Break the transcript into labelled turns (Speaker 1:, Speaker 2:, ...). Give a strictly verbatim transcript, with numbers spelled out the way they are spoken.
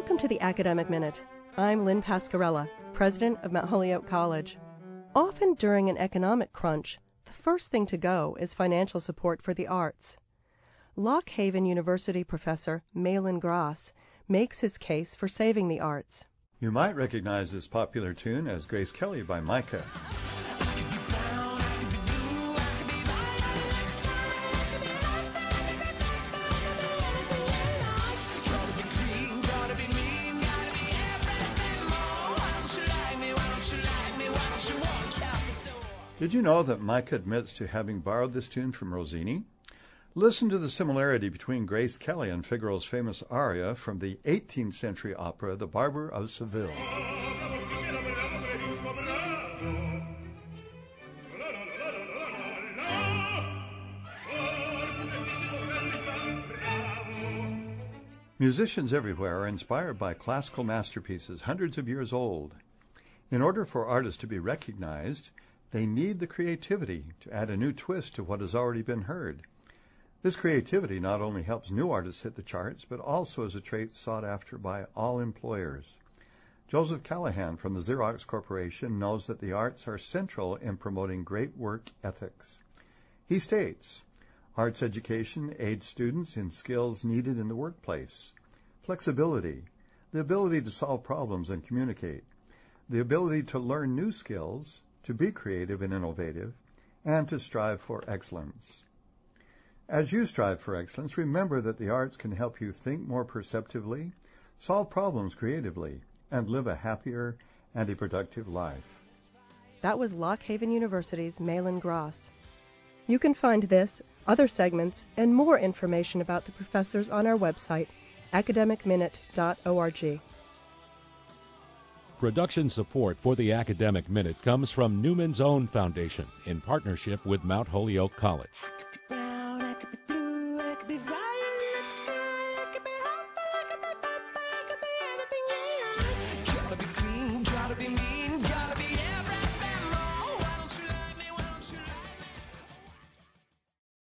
Speaker 1: Welcome to the Academic Minute. I'm Lynn Pascarella, president of Mount Holyoke College. Often during an economic crunch, the first thing to go is financial support for the arts. Lock Haven University professor Malin Gross makes his case for saving the arts.
Speaker 2: You might recognize this popular tune as Grace Kelly by Micah. Did you know that Micah admits to having borrowed this tune from Rossini? Listen to the similarity between Grace Kelly and Figaro's famous aria from the eighteenth century opera The Barber of Seville. Musicians everywhere are inspired by classical masterpieces hundreds of years old. In order for artists to be recognized, they need the creativity to add a new twist to what has already been heard. This creativity not only helps new artists hit the charts, but also is a trait sought after by all employers. Joseph Callahan from the Xerox Corporation knows that the arts are central in promoting great work ethics. He states, arts education aids students in skills needed in the workplace. Flexibility, the ability to solve problems and communicate, the ability to learn new skills, to be creative and innovative, and to strive for excellence. As you strive for excellence, remember that the arts can help you think more perceptively, solve problems creatively, and live a happier and a productive life.
Speaker 1: That was Lock Haven University's Malin Gross. You can find this, other segments, and more information about the professors on our website, academic minute dot org.
Speaker 3: Production support for the Academic Minute comes from Newman's Own Foundation in partnership with Mount Holyoke College.
Speaker 4: I could be blue, I could be violet sky, I could be hot, I could be purple, I could be anything you like. Gotta be green, gotta be mean.